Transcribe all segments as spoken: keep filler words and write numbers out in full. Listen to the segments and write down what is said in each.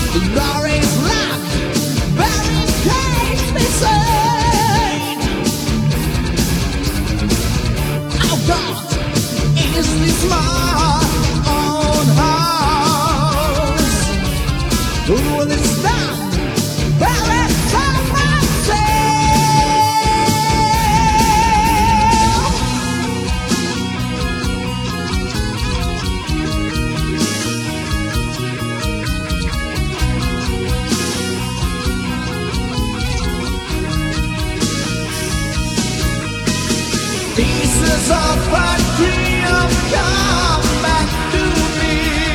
Glory's left, barricades me sane. Oh God, is this my own house? Who will it stand? Well, it's on my pieces of my dream come back to me.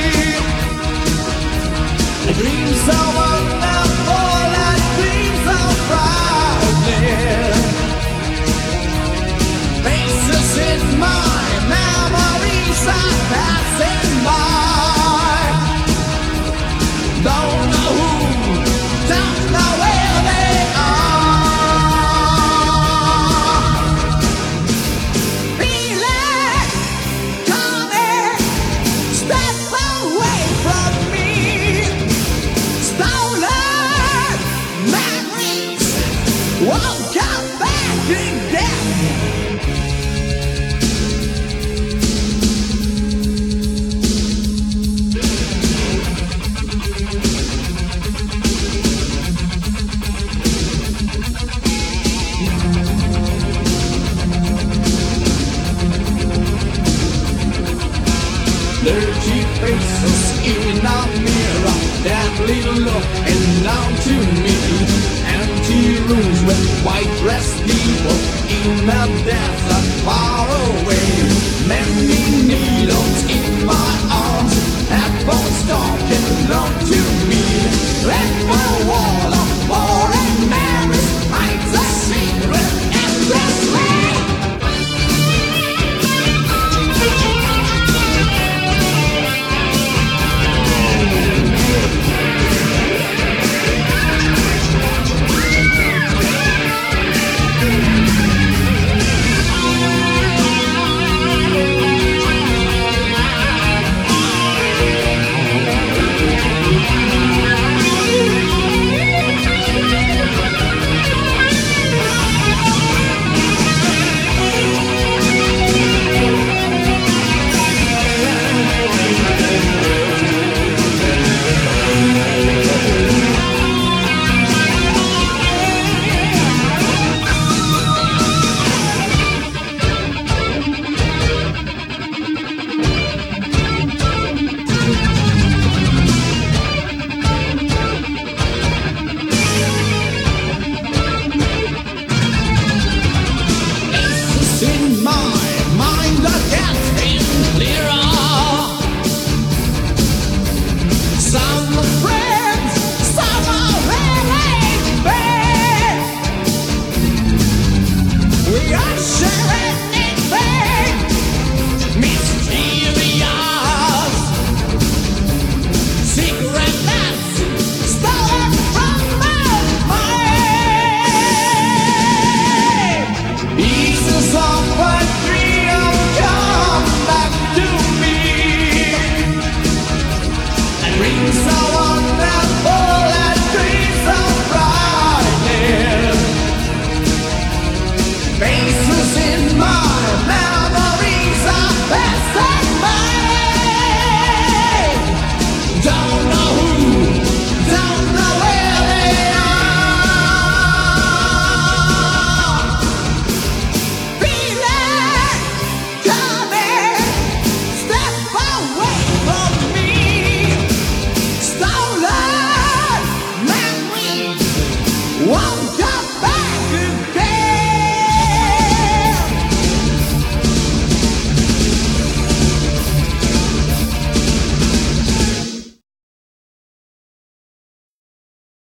Dreams are wonderful and dreams are frightening. Faces in my memories are passing by. Don't know who, don't know where they are. Feeling coming, step away from me. Stolen memories won't come back again. Dirty faces in a mirror that little looking down to me. Empty rooms with white dressed people in a desert far away. Many needles in my arms, headphones talking along to me. Let my wall